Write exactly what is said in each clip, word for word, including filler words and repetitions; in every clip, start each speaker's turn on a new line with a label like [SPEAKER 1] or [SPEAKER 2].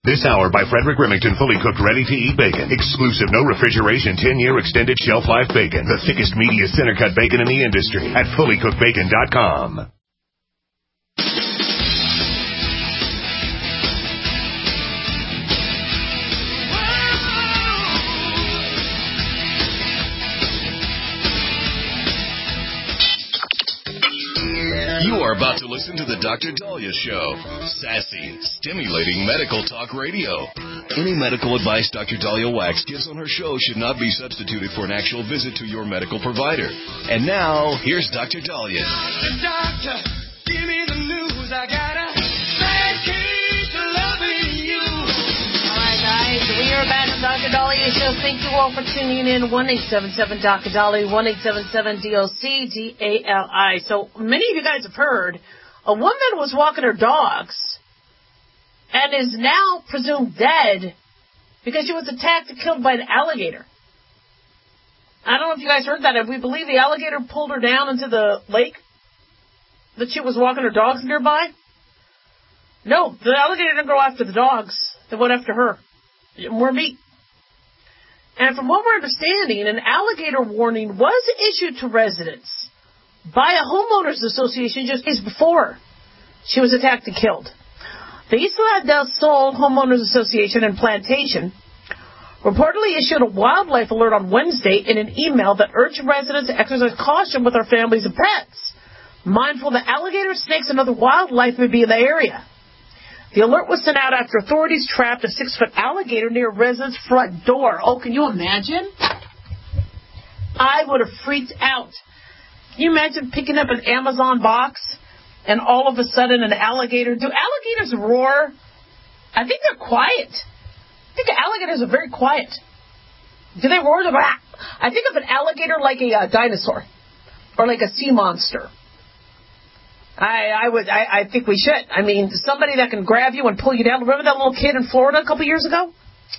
[SPEAKER 1] This hour by Frederick Remington, fully cooked, ready-to-eat bacon. Exclusive, no refrigeration, ten-year extended shelf life bacon. The thickest, meatiest, center-cut bacon in the industry at fully cooked bacon dot com.
[SPEAKER 2] You are about to listen to the Doctor Dahlia Show. Sassy, stimulating medical talk radio. Any medical advice Doctor Dahlia Wax gives on her show should not be substituted for an actual visit to your medical provider. And now, here's Doctor Dahlia.
[SPEAKER 3] Doctor, give me the news. I got a bad case of loving you.
[SPEAKER 4] All right, guys, we are back on Doctor Dahlia Show. Thank you all for tuning in. one eight seven seven Doctor Dahlia, one eight seven seven D O C D A L I. So many of you guys have heard a woman was walking her dogs and is now presumed dead because she was attacked and killed by an alligator. I don't know if you guys heard that. We believe the alligator pulled her down into the lake that she was walking her dogs nearby. No, the alligator didn't go after the dogs. They went after her. More meat. And from what we're understanding, an alligator warning was issued to residents by a homeowners association just days before she was attacked and killed. The Isla del Sol Homeowners Association and Plantation reportedly issued a wildlife alert on Wednesday in an email that urged residents to exercise caution with their families and pets, mindful that alligators, snakes, and other wildlife may be in the area. The alert was sent out after authorities trapped a six-foot alligator near a resident's front door. Oh, can you imagine? I would have freaked out. Can you imagine picking up an Amazon box and all of a sudden an alligator? Do alligators roar? I think they're quiet. I think alligators are very quiet. Do they roar? I think of an alligator like a uh, dinosaur or like a sea monster. I, I would. I, I think we should. I mean, somebody that can grab you and pull you down. Remember that little kid in Florida a couple years ago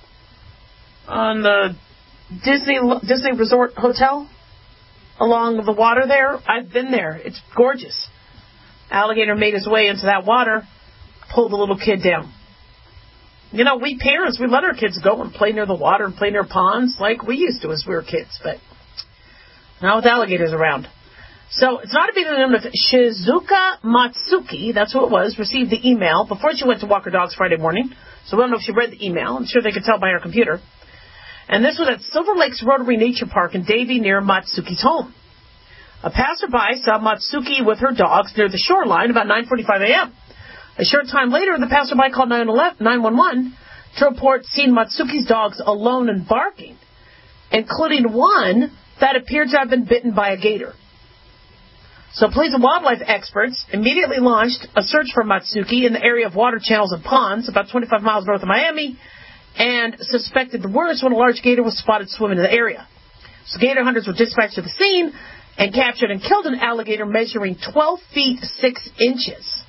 [SPEAKER 4] on the Disney Disney Resort Hotel along the water there? I've been there. It's gorgeous. Alligator made his way into that water, pulled the little kid down. You know, we parents, we let our kids go and play near the water and play near ponds like we used to as we were kids, but not with alligators around. So it's not a big known if Shizuka Matsuki, that's who it was, received the email before she went to walk her dogs Friday morning. So we don't know if she read the email. I'm sure they could tell by her computer. And this was at Silver Lakes Rotary Nature Park in Davie near Matsuki's home. A passerby saw Matsuki with her dogs near the shoreline about nine forty-five a.m. A short time later, the passerby called nine one one to report seeing Matsuki's dogs alone and barking, including one that appeared to have been bitten by a gator. So police and wildlife experts immediately launched a search for Matsuki in the area of water channels and ponds about twenty-five miles north of Miami and suspected the worst when a large gator was spotted swimming in the area. So gator hunters were dispatched to the scene and captured and killed an alligator measuring twelve feet six inches.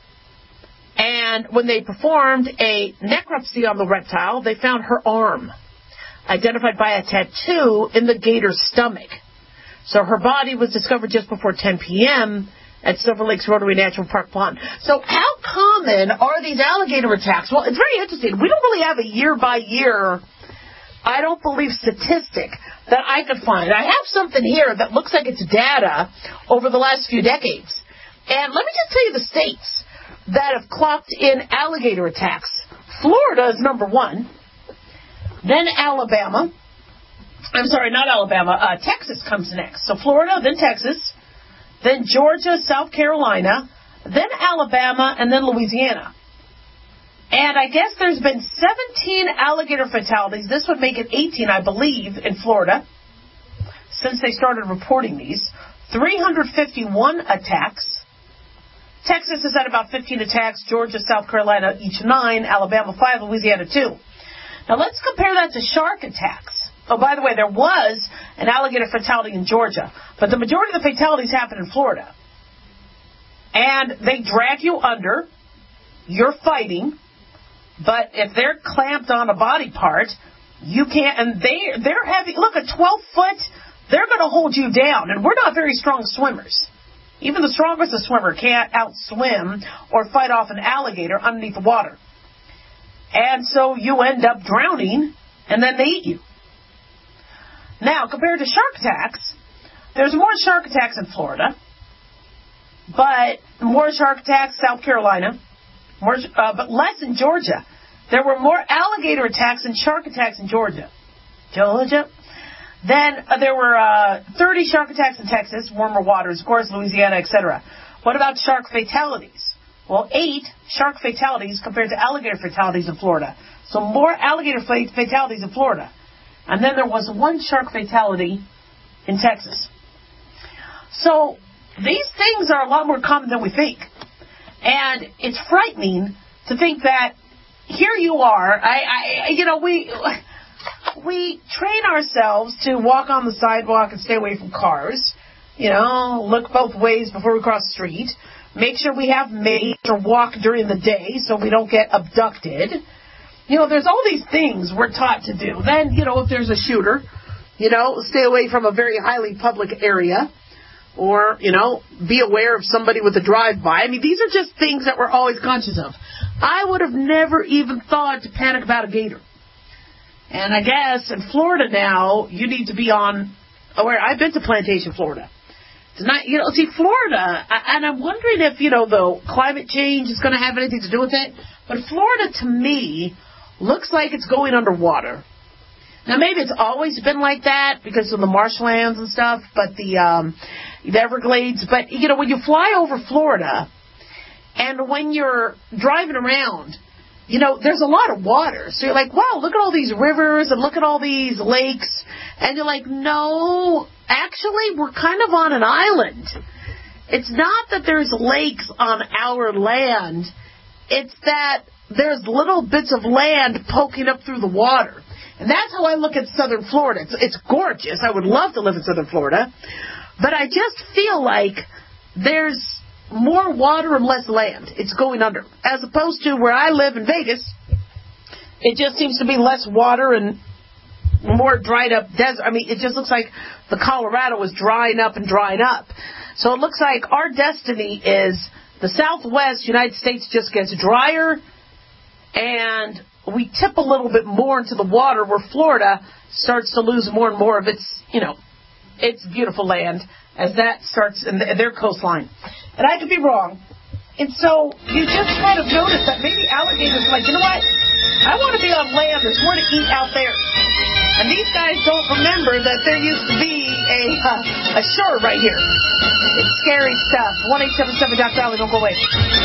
[SPEAKER 4] And when they performed a necropsy on the reptile, they found her arm, identified by a tattoo in the gator's stomach. So her body was discovered just before ten p.m. at Silver Lakes Rotary National Park Pond. So how common are these alligator attacks? Well, it's very interesting. We don't really have a year-by-year, I don't believe, statistic that I could find. I have something here that looks like it's data over the last few decades. And let me just tell you the states that have clocked in alligator attacks. Florida is number one. Then Alabama. I'm sorry, not Alabama. Uh, Texas comes next. So Florida, then Texas, then Georgia, South Carolina, then Alabama, and then Louisiana. And I guess there's been seventeen alligator fatalities. This would make it eighteen, I believe, in Florida, since they started reporting these. three hundred fifty-one attacks. Texas is at about fifteen attacks. Georgia, South Carolina, each nine. Alabama, five. Louisiana, two. Now let's compare that to shark attacks. Oh, by the way, there was an alligator fatality in Georgia, but the majority of the fatalities happen in Florida. And they drag you under. You're fighting. But if they're clamped on a body part, you can't, and they, they're heavy. Look, a twelve foot, they're going to hold you down. And we're not very strong swimmers. Even the strongest swimmer can't outswim or fight off an alligator underneath the water. And so you end up drowning, and then they eat you. Now, compared to shark attacks, there's more shark attacks in Florida, but more shark attacks South Carolina, more, uh, but less in Georgia. There were more alligator attacks and shark attacks in Georgia. Georgia? Then uh, there were uh, thirty shark attacks in Texas, warmer waters, of course, Louisiana, et cetera. What about shark fatalities? Well, eight shark fatalities compared to alligator fatalities in Florida. So more alligator fatalities in Florida. And then there was one shark fatality in Texas. So these things are a lot more common than we think. And it's frightening to think that here you are, I, I you know, we... We train ourselves to walk on the sidewalk and stay away from cars. You know, look both ways before we cross the street. Make sure we have mates or walk during the day so we don't get abducted. You know, there's all these things we're taught to do. Then, you know, if there's a shooter, you know, stay away from a very highly public area. Or, you know, be aware of somebody with a drive-by. I mean, these are just things that we're always conscious of. I would have never even thought to panic about a gator. And I guess in Florida now, you need to be on aware. I've been to Plantation, Florida. It's not, you know, see, Florida, and I'm wondering if, you know, the climate change is going to have anything to do with it. But Florida, to me, looks like it's going underwater. Now, maybe it's always been like that because of the marshlands and stuff, but the, um, the Everglades. But, you know, when you fly over Florida and when you're driving around, you know, there's a lot of water. So you're like, wow, look at all these rivers and look at all these lakes. And you're like, no, actually, we're kind of on an island. It's not that there's lakes on our land. It's that there's little bits of land poking up through the water. And that's how I look at southern Florida. It's, it's gorgeous. I would love to live in southern Florida. But I just feel like there's more water and less land. It's going under. As opposed to where I live in Vegas, it just seems to be less water and more dried up desert. I mean, it just looks like the Colorado is drying up and drying up. So it looks like our destiny is the Southwest United States just gets drier and we tip a little bit more into the water where Florida starts to lose more and more of its, you know, its beautiful land as that starts in their coastline. And I could be wrong. And so you just kind of notice that maybe alligators are like, you know what? I want to be on land. There's more to eat out there. And these guys don't remember that there used to be a uh, a shore right here. It's scary stuff. one eight seven seven Doctor Dolly, don't go away.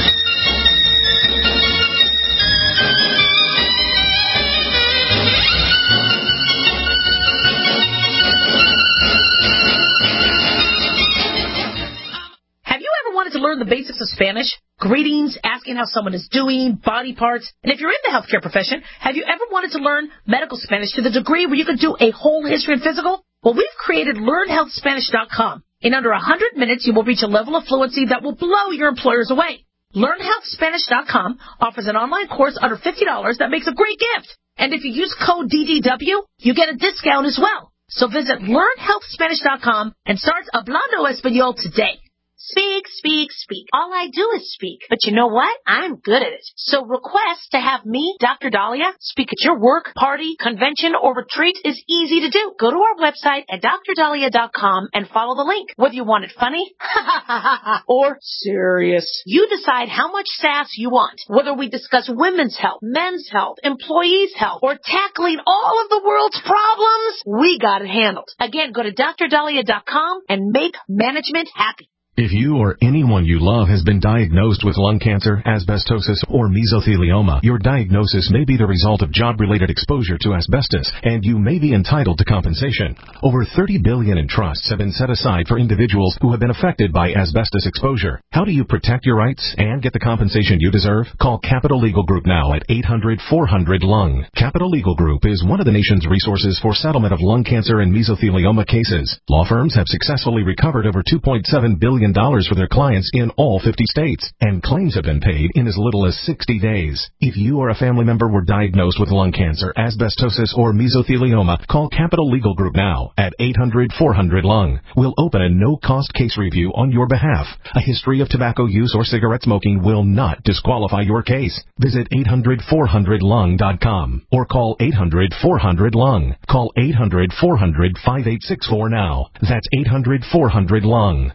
[SPEAKER 4] Wanted to learn the basics of Spanish, greetings, asking how someone is doing, body parts, and if you're in the healthcare profession, have you ever wanted to learn medical Spanish to the degree where you could do a whole history and physical? Well, we've created learn health spanish dot com. In under one hundred minutes, you will reach a level of fluency that will blow your employers away. learn health spanish dot com offers an online course under fifty dollars that makes a great gift. And if you use code D D W, you get a discount as well. So visit learn health spanish dot com and start Hablando Español today. Speak, speak, speak. All I do is speak. But you know what? I'm good at it. So request to have me, Doctor Dahlia, speak at your work, party, convention, or retreat is easy to do. Go to our website at dr dahlia dot com and follow the link. Whether you want it funny or serious, you decide how much sass you want. Whether we discuss women's health, men's health, employees' health, or tackling all of the world's problems, we got it handled. Again, go to dr dahlia dot com and make management happy.
[SPEAKER 5] If you or anyone you love has been diagnosed with lung cancer, asbestosis, or mesothelioma, your diagnosis may be the result of job-related exposure to asbestos, and you may be entitled to compensation. Over thirty billion dollars in trusts have been set aside for individuals who have been affected by asbestos exposure. How do you protect your rights and get the compensation you deserve? Call Capital Legal Group now at eight hundred four hundred lung. Capital Legal Group is one of the nation's resources for settlement of lung cancer and mesothelioma cases. Law firms have successfully recovered over two point seven billion million dollars for their clients in all fifty states, and claims have been paid in as little as sixty days. If you or a family member were diagnosed with lung cancer, asbestosis, or mesothelioma, call Capital Legal Group now at eight hundred four hundred lung. We'll open a no-cost case review on your behalf. A history of tobacco use or cigarette smoking will not disqualify your case. Visit eight hundred four hundred lung dot com or call eight hundred four hundred lung. Call eight hundred four hundred five eight six four now. That's eight hundred four hundred lung.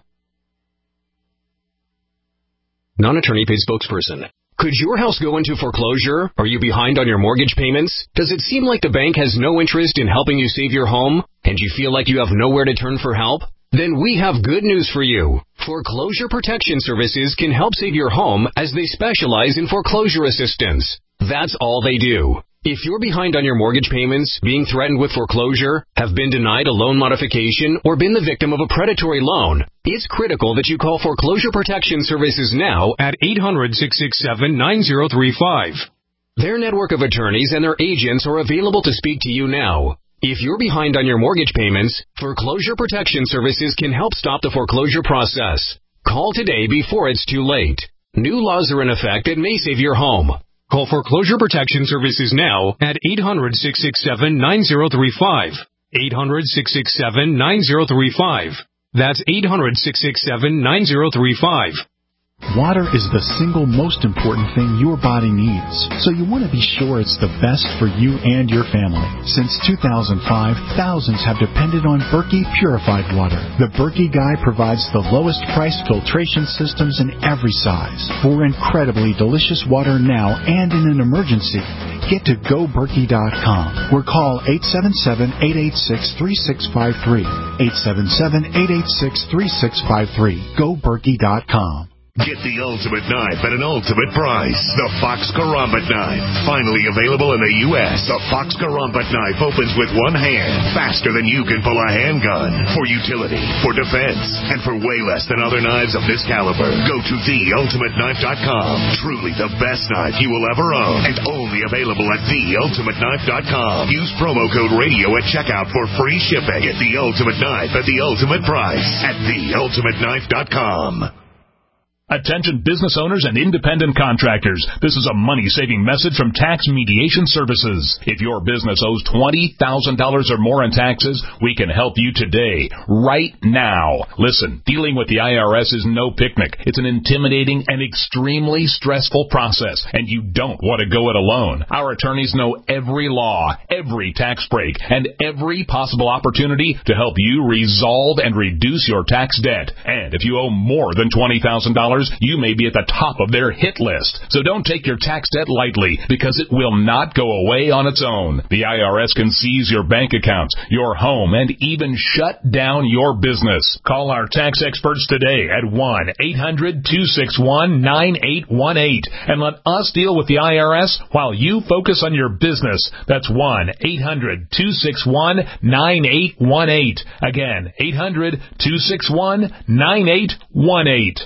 [SPEAKER 6] Non-attorney paid spokesperson. Could your house go into foreclosure? Are you behind on your mortgage payments? Does it seem like the bank has no interest in helping you save your home, and you feel like you have nowhere to turn for help? Then we have good news for you. Foreclosure Protection Services can help save your home as they specialize in foreclosure assistance. That's all they do. If you're behind on your mortgage payments, being threatened with foreclosure, have been denied a loan modification, or been the victim of a predatory loan, it's critical that you call Foreclosure Protection Services now at eight hundred, six six seven, nine zero three five. Their network of attorneys and their agents are available to speak to you now. If you're behind on your mortgage payments, Foreclosure Protection Services can help stop the foreclosure process. Call today before it's too late. New laws are in effect that may save your home. Call Foreclosure Protection Services now at eight hundred, six six seven, nine zero three five. eight hundred, six six seven, nine zero three five. That's eight hundred, six six seven, nine zero three five.
[SPEAKER 7] Water is the single most important thing your body needs, so you want to be sure it's the best for you and your family. Since two thousand five, thousands have depended on Berkey purified water. The Berkey Guy provides the lowest price filtration systems in every size. For incredibly delicious water now and in an emergency, get to go berkey dot com or call eight seven seven, eight eight six, three six five three. eight seven seven, eight eight six, three six five three. go berkey dot com.
[SPEAKER 1] Get the ultimate knife at an ultimate price. The Fox Karambit knife. Finally available in the U S The Fox Karambit knife opens with one hand, faster than you can pull a handgun. For utility, for defense, and for way less than other knives of this caliber. Go to the ultimate knife dot com. Truly the best knife you will ever own. And only available at the ultimate knife dot com. Use promo code radio at checkout for free shipping. Get the ultimate knife at the ultimate price at the ultimate knife dot com.
[SPEAKER 8] Attention business owners and independent contractors. This is a money-saving message from Tax Mediation Services. If your business owes twenty thousand dollars or more in taxes, we can help you today, right now. Listen, dealing with the I R S is no picnic. It's an intimidating and extremely stressful process, and you don't want to go it alone. Our attorneys know every law, every tax break, and every possible opportunity to help you resolve and reduce your tax debt. And if you owe more than twenty thousand dollars, you may be at the top of their hit list. So don't take your tax debt lightly, because it will not go away on its own. The I R S can seize your bank accounts, your home, and even shut down your business. Call our tax experts today at one eight hundred, two six one, nine eight one eight and let us deal with the I R S while you focus on your business. That's one eight hundred, two six one, nine eight one eight. Again, eight hundred, two six one, nine eight one eight.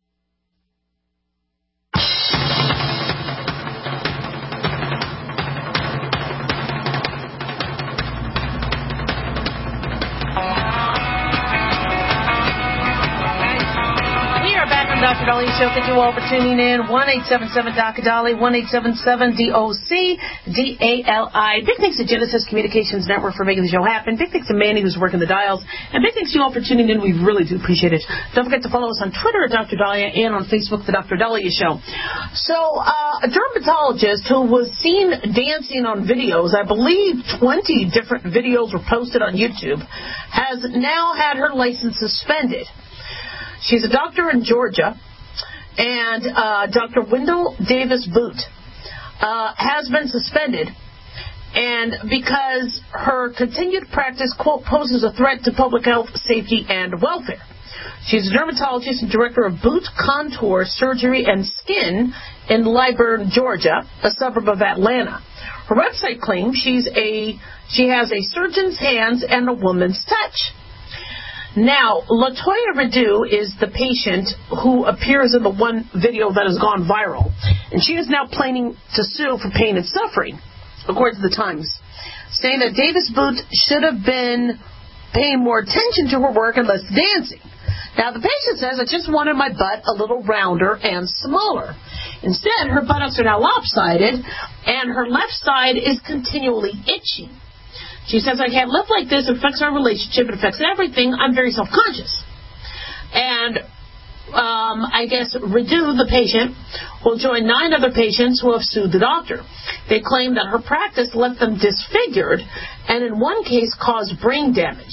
[SPEAKER 4] Doctor Dolly Show. Thank you all for tuning in. one eight seven seven D O C Dolly, one eight seven seven D O C D A L I. Big thanks to Genesis Communications Network for making the show happen. Big thanks to Manny, who's working the dials. And big thanks to you all for tuning in. We really do appreciate it. Don't forget to follow us on Twitter at Doctor Dahlia and on Facebook, The Doctor Dahlia Show. So, uh, a dermatologist who was seen dancing on videos, I believe twenty different videos were posted on YouTube, has now had her license suspended. She's a doctor in Georgia, and uh, Doctor Wendell Davis Boot uh, has been suspended, and because her continued practice, quote, poses a threat to public health, safety, and welfare. She's a dermatologist and director of Boot Contour Surgery and Skin in Liburn, Georgia, a suburb of Atlanta. Her website claims she's a she has a surgeon's hands and a woman's touch. Now, LaToya Redu is the patient who appears in the one video that has gone viral, and she is now planning to sue for pain and suffering, according to the Times, saying that Davis Boot should have been paying more attention to her work and less dancing. Now, the patient says, I just wanted my butt a little rounder and smaller. Instead, her buttocks are now lopsided, and her left side is continually itching. She says, I can't live like this. It affects our relationship. It affects everything. I'm very self-conscious. And um, I guess Redu, the patient, will join nine other patients who have sued the doctor. They claim that her practice left them disfigured and in one case caused brain damage.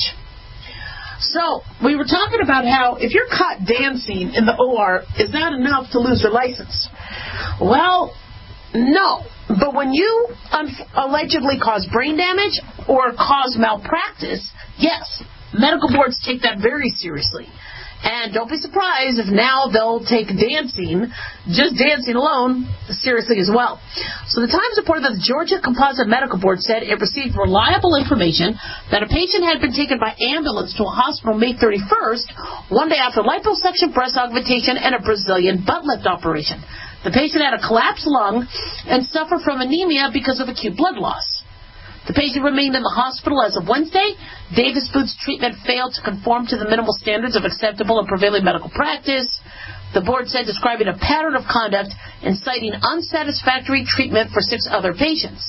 [SPEAKER 4] So, we were talking about how if you're caught dancing in the O R, is that enough to lose your license? Well, no. But when you un- allegedly cause brain damage or cause malpractice, yes, medical boards take that very seriously. And don't be surprised if now they'll take dancing, just dancing alone, seriously as well. So the Times reported that the Georgia Composite Medical Board said it received reliable information that a patient had been taken by ambulance to a hospital May thirty-first, one day after liposuction, breast augmentation, and a Brazilian butt lift operation. The patient had a collapsed lung and suffered from anemia because of acute blood loss. The patient remained in the hospital as of Wednesday. Davis Booth's treatment failed to conform to the minimal standards of acceptable and prevailing medical practice, the board said, describing a pattern of conduct and citing unsatisfactory treatment for six other patients.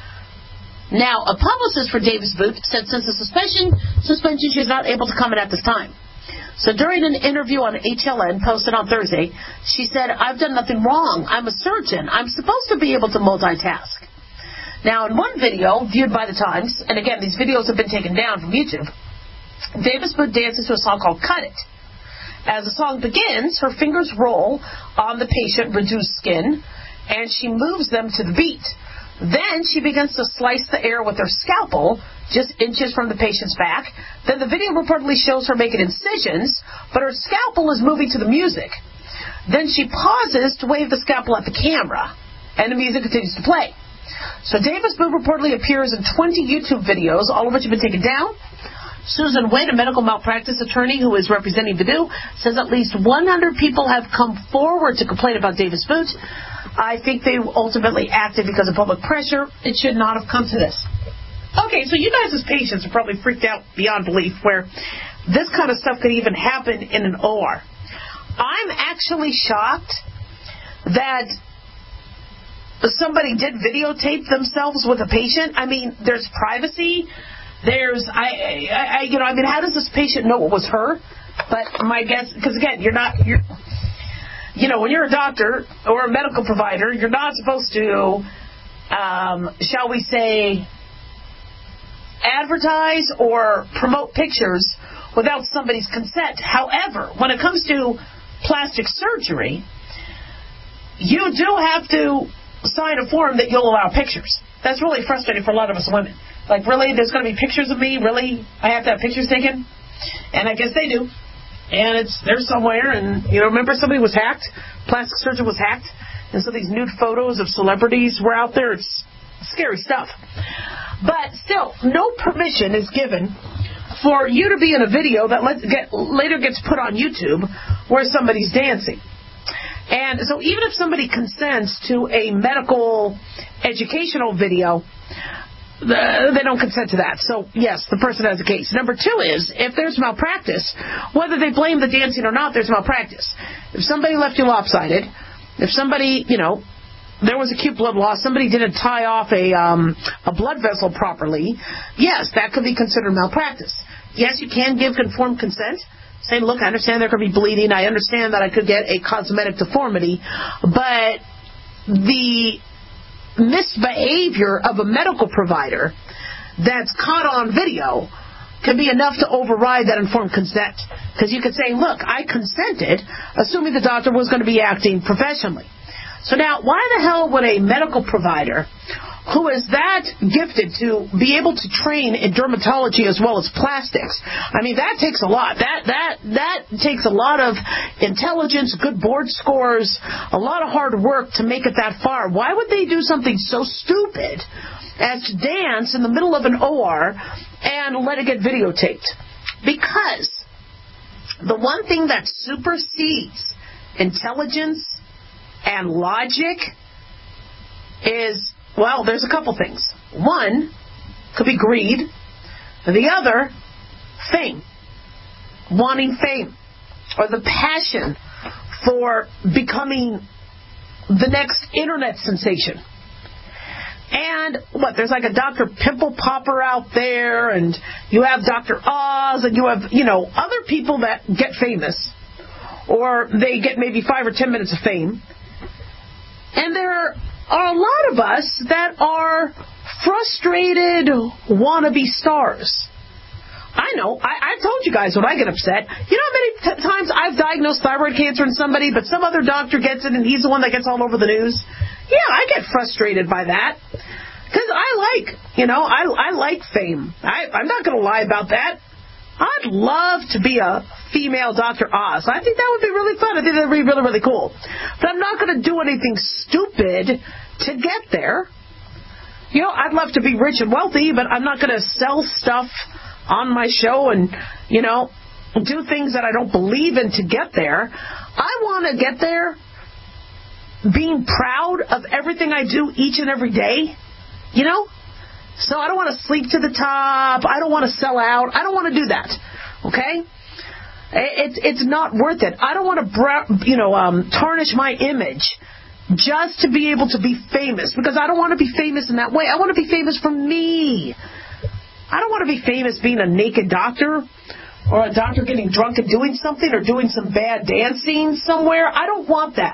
[SPEAKER 4] Now, a publicist for Davis Booth said since the suspension, suspension, she is not able to comment at this time. So during an interview on H L N posted on Thursday, she said, I've done nothing wrong. I'm a surgeon. I'm supposed to be able to multitask. Now, in one video viewed by the Times, and again, these videos have been taken down from YouTube, Davis Booth dances to a song called Cut It. As the song begins, her fingers roll on the patient reduced skin, and she moves them to the beat. Then she begins to slice the air with her scalpel, just inches from the patient's back. Then the video reportedly shows her making incisions, but her scalpel is moving to the music. Then she pauses to wave the scalpel at the camera, and the music continues to play. So Davis Booth reportedly appears in twenty YouTube videos, all of which have been taken down. Susan Witt, a medical malpractice attorney who is representing Badu, says at least one hundred people have come forward to complain about Davis Booth. I think they ultimately acted because of public pressure. It should not have come to this. Okay, so you guys as patients are probably freaked out beyond belief where this kind of stuff could even happen in an O R. I'm actually shocked that somebody did videotape themselves with a patient. I mean, there's privacy. There's, I, I, I, you know, I mean, how does this patient know it was her? But my guess, because again, you're not, you're, you know, when you're a doctor or a medical provider, you're not supposed to, um, shall we say, advertise or promote pictures without somebody's consent. However, when it comes to plastic surgery, you do have to sign a form that you'll allow pictures. That's really frustrating for a lot of us women. Like, really, there's going to be pictures of me? Really? I have to have pictures taken? And I guess they do. And it's there somewhere. And, you know, remember somebody was hacked? Plastic surgeon was hacked. And so these nude photos of celebrities were out there. It's scary stuff. But still, no permission is given for you to be in a video that let, get, later gets put on YouTube where somebody's dancing. And so even if somebody consents to a medical educational video, they don't consent to that. So, yes, the person has a case. Number two is, if there's malpractice, whether they blame the dancing or not, there's malpractice. If somebody left you lopsided, if somebody, you know, there was acute blood loss, somebody didn't tie off a um, a blood vessel properly, yes, that could be considered malpractice. Yes, you can give informed consent. Saying, look, I understand there could be bleeding. I understand that I could get a cosmetic deformity. But the misbehavior of a medical provider that's caught on video can be enough to override that informed consent. Because you could say, look, I consented, assuming the doctor was going to be acting professionally. So now, why the hell would a medical provider who is that gifted to be able to train in dermatology as well as plastics? I mean, that takes a lot. That that that takes a lot of intelligence, good board scores, a lot of hard work to make it that far. Why would they do something so stupid as to dance in the middle of an O R and let it get videotaped? Because the one thing that supersedes intelligence and logic is, well, there's a couple things. One could be greed. The other, fame. Wanting fame. or the passion for becoming the next internet sensation. And what, there's like a Doctor Pimple Popper out there, and you have Doctor Oz, and you have, you know, other people that get famous, or they get maybe five or ten minutes of fame. And there are a lot of us that are frustrated wannabe stars. I know. I, I've told you guys when I get upset. You know how many t- times I've diagnosed thyroid cancer in somebody, but some other doctor gets it and he's the one that gets all over the news? Yeah, I get frustrated by that. Because I like, you know, I, I like fame. I, I'm not going to lie about that. I'd love to be a female Doctor Oz. I think that would be really fun. I think that would be really, really cool. But I'm not going to do anything stupid to get there. You know, I'd love to be rich and wealthy, but I'm not going to sell stuff on my show and, you know, do things that I don't believe in to get there. I want to get there being proud of everything I do each and every day, you know? So I don't want to sleep to the top. I don't want to sell out. I don't want to do that, okay? It's it's not worth it. I don't want to, you know, um, tarnish my image just to be able to be famous, because I don't want to be famous in that way. I want to be famous for me. I don't want to be famous being a naked doctor, or a doctor getting drunk and doing something, or doing some bad dancing somewhere. I don't want that.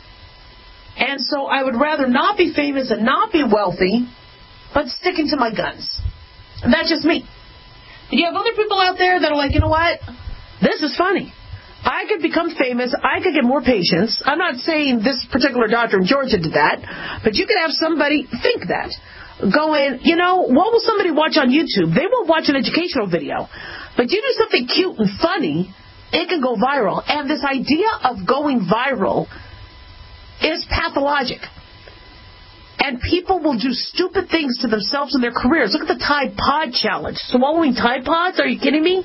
[SPEAKER 4] And so I would rather not be famous and not be wealthy, but sticking to my guns. And that's just me. And you have other people out there that are like, you know what? This is funny. I could become famous. I could get more patients. I'm not saying this particular doctor in Georgia did that, but you could have somebody think that. Going, you know, what will somebody watch on YouTube? They won't watch an educational video. But you do something cute and funny, it can go viral. And this idea of going viral is pathologic. And people will do stupid things to themselves in their careers. Look at the Tide Pod Challenge. Swallowing Tide Pods? Are you kidding me?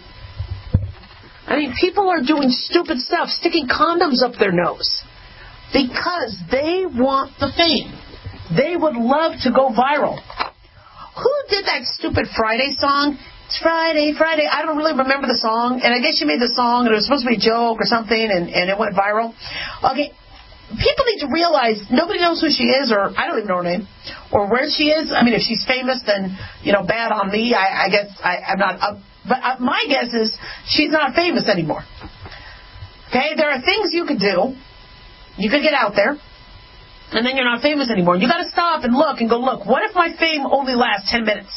[SPEAKER 4] I mean, people are doing stupid stuff, sticking condoms up their nose, because they want the fame. They would love to go viral. Who did that stupid Friday song? It's Friday, Friday. I don't really remember the song. And I guess she made the song, and it was supposed to be a joke or something, and, and it went viral. Okay. People need to realize nobody knows who she is, or I don't even know her name, or where she is. I mean, if she's famous, then, you know, bad on me. I, I guess I, I'm not up. But uh, my guess is she's not famous anymore. Okay? There are things you could do. You could get out there, and then you're not famous anymore. You got to stop and look and go, look, what if my fame only lasts ten minutes?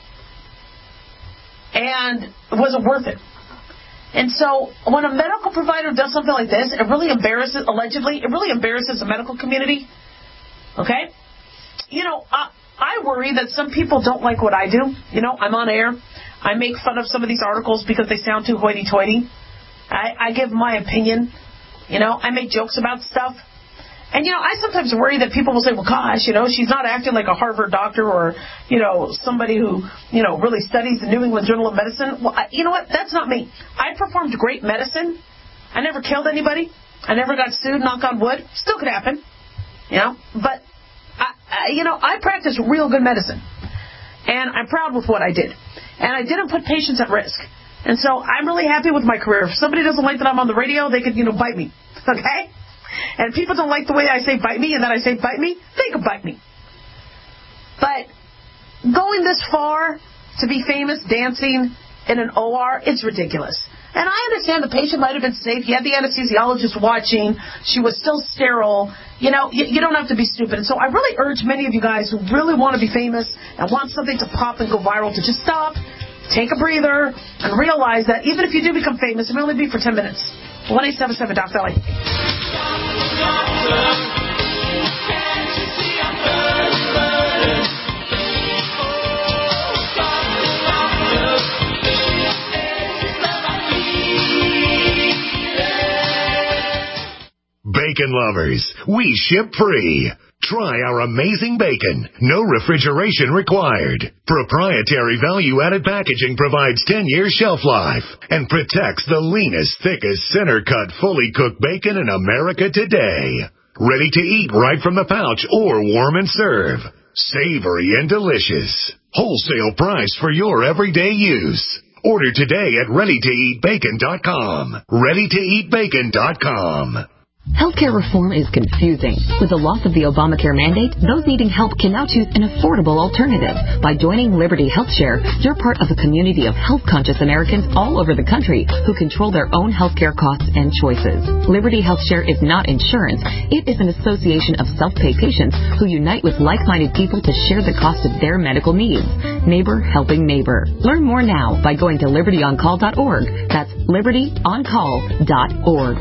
[SPEAKER 4] And was it worth it? And so when a medical provider does something like this, it really embarrasses, allegedly, it really embarrasses the medical community. Okay? You know, I, I worry that some people don't like what I do. You know, I'm on air. I make fun of some of these articles because they sound too hoity-toity. I, I give my opinion. You know, I make jokes about stuff. And, you know, I sometimes worry that people will say, well, gosh, you know, she's not acting like a Harvard doctor, or, you know, somebody who, you know, really studies the New England Journal of Medicine. Well, I, you know what? That's not me. I performed great medicine. I never killed anybody. I never got sued, knock on wood. Still could happen, you know. But, I, I, you know, I practice real good medicine. And I'm proud with what I did. And I didn't put patients at risk. And so I'm really happy with my career. If somebody doesn't like that I'm on the radio, they could, you know, bite me. Okay? And people don't like the way I say bite me, and then I say bite me, they can bite me. But going this far to be famous dancing in an O R, it's ridiculous. And I understand the patient might have been safe. You had the anesthesiologist watching. She was still sterile. You know, you, you don't have to be stupid. And so I really urge many of you guys who really want to be famous and want something to pop and go viral to just stop, take a breather, and realize that even if you do become famous, it may only be for ten minutes. one eight seven seven Doctor Ellie.
[SPEAKER 1] Bacon lovers, we ship free. Try our amazing bacon. No refrigeration required. Proprietary value-added packaging provides ten years shelf life and protects the leanest, thickest, center-cut, fully cooked bacon in America today. Ready to eat right from the pouch or warm and serve. Savory and delicious. Wholesale price for your everyday use. Order today at ready to eat bacon dot com. ready to eat bacon dot com.
[SPEAKER 9] Healthcare reform is confusing. With the loss of the Obamacare mandate, those needing help can now choose an affordable alternative. By joining Liberty HealthShare, you're part of a community of health-conscious Americans all over the country who control their own healthcare costs and choices. Liberty HealthShare is not insurance. It is an association of self-pay patients who unite with like-minded people to share the cost of their medical needs. Neighbor helping neighbor. Learn more now by going to liberty on call dot org. That's liberty on call dot org.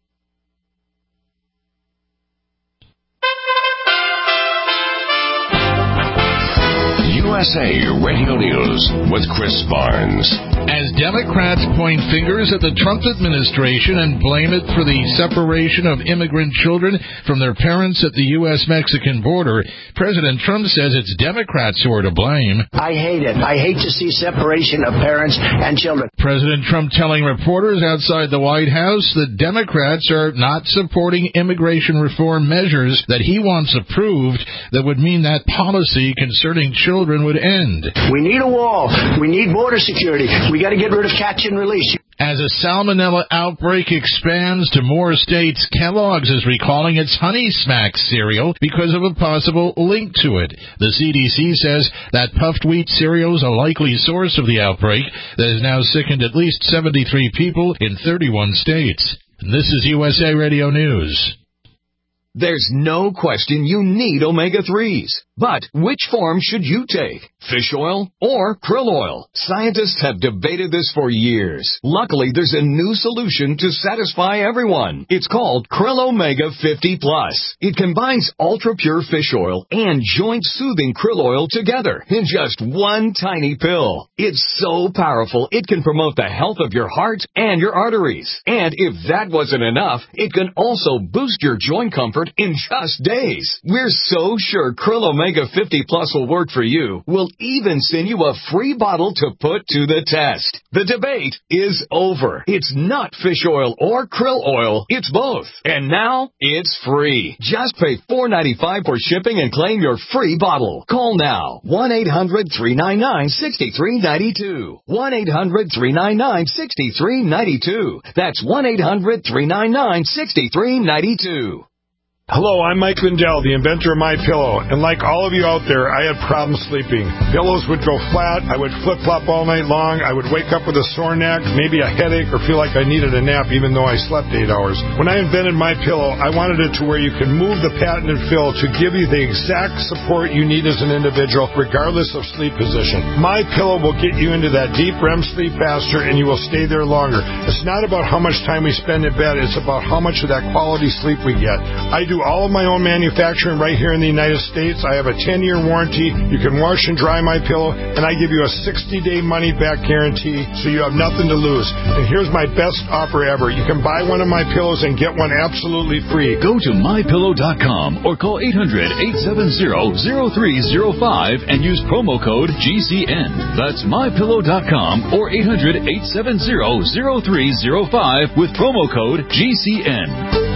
[SPEAKER 2] U S A Radio News with Chris Barnes.
[SPEAKER 10] As Democrats point fingers at the Trump administration and blame it for the separation of immigrant children from their parents at the U S Mexican border, President Trump says it's Democrats who are to blame.
[SPEAKER 11] I hate it. I hate to see separation of parents and children.
[SPEAKER 10] President Trump telling reporters outside the White House that Democrats are not supporting immigration reform measures that he wants approved that would mean that policy concerning children would end.
[SPEAKER 11] We need a wall. We need border security. We got to get rid of catch and release.
[SPEAKER 10] As a salmonella outbreak expands to more states, Kellogg's is recalling its Honey Smacks cereal because of a possible link to it. The C D C says that puffed wheat cereal is a likely source of the outbreak that has now sickened at least seventy-three people in thirty-one states. And this is U S A Radio News.
[SPEAKER 12] There's no question you need omega threes. But which form should you take? Fish oil or krill oil? Scientists have debated this for years. Luckily, there's a new solution to satisfy everyone. It's called Krill Omega fifty plus. It combines ultra-pure fish oil and joint-soothing krill oil together in just one tiny pill. It's so powerful, it can promote the health of your heart and your arteries. And if that wasn't enough, it can also boost your joint comfort in just days. We're so sure Krill Omega fifty plus will work for you. We'll even send you a free bottle to put to the test. The debate is over. It's not fish oil or krill oil. It's both. And now it's free. Just pay four dollars and ninety-five cents for shipping and claim your free bottle. Call now. one eight hundred three nine nine six three nine two. one eight hundred three nine nine six three nine two. That's one eight hundred three nine nine six three nine two.
[SPEAKER 13] Hello, I'm Mike Lindell, the inventor of MyPillow, and like all of you out there, I had problems sleeping. Pillows would go flat, I would flip-flop all night long, I would wake up with a sore neck, maybe a headache, or feel like I needed a nap even though I slept eight hours. When I invented MyPillow, I wanted it to where you can move the patented fill to give you the exact support you need as an individual, regardless of sleep position. MyPillow will get you into that deep R E M sleep faster, and you will stay there longer. It's not about how much time we spend in bed, it's about how much of that quality sleep we get. I do all of my own manufacturing right here in the United States. I have a ten-year warranty. You can wash and dry my pillow, and I give you a sixty-day money-back guarantee, so you have nothing to lose. And here's my best offer ever. You can buy one of my pillows and get one absolutely free.
[SPEAKER 14] Go to my pillow dot com or call eight hundred eight seven zero zero three zero five and use promo code G C N. That's my pillow dot com or eight hundred eight seven zero zero three zero five with promo code G C N.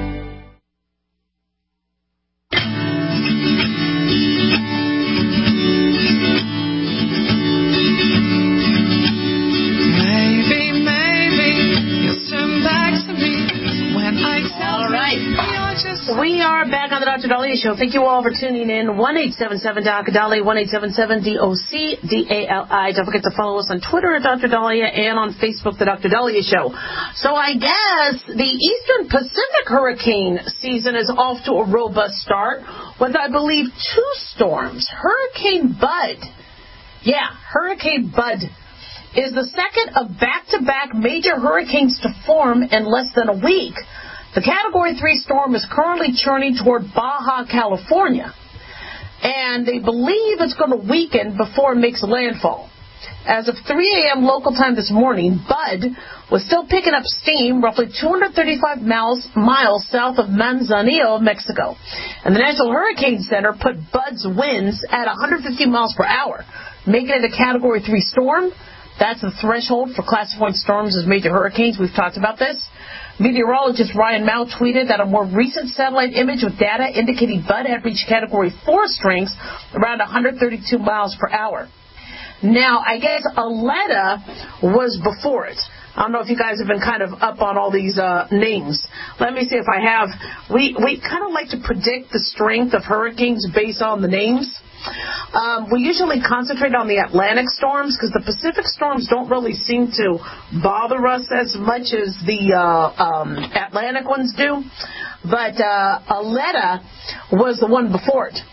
[SPEAKER 4] We are back on the Doctor Dahlia Show. Thank you all for tuning in. one eight seven seven D O C Dahlia, one eight seven seven D O C D A L I. Don't forget to follow us on Twitter at Doctor Dahlia and on Facebook, the Doctor Dahlia Show. So I guess the Eastern Pacific hurricane season is off to a robust start with, I believe, two storms. Hurricane Bud. Yeah, Hurricane Bud is the second of back-to-back major hurricanes to form in less than a week. The Category three storm is currently churning toward Baja, California, and they believe it's going to weaken before it makes landfall. As of three a.m. local time this morning, Bud was still picking up steam roughly two hundred thirty-five miles, miles south of Manzanillo, Mexico. And the National Hurricane Center put Bud's winds at one hundred fifty miles per hour, making it a Category three storm. That's the threshold for classifying storms as major hurricanes. We've talked about this. Meteorologist Ryan Mao tweeted that a more recent satellite image with data indicating Bud had reached Category four strengths around one hundred thirty-two miles per hour. Now, I guess Aletta was before it. I don't know if you guys have been kind of up on all these uh, names. Let me see if I have. We we kind of like to predict the strength of hurricanes based on the names. Um, we usually concentrate on the Atlantic storms because the Pacific storms don't really seem to bother us as much as the uh, um, Atlantic ones do. But uh, Aletta was the one before it.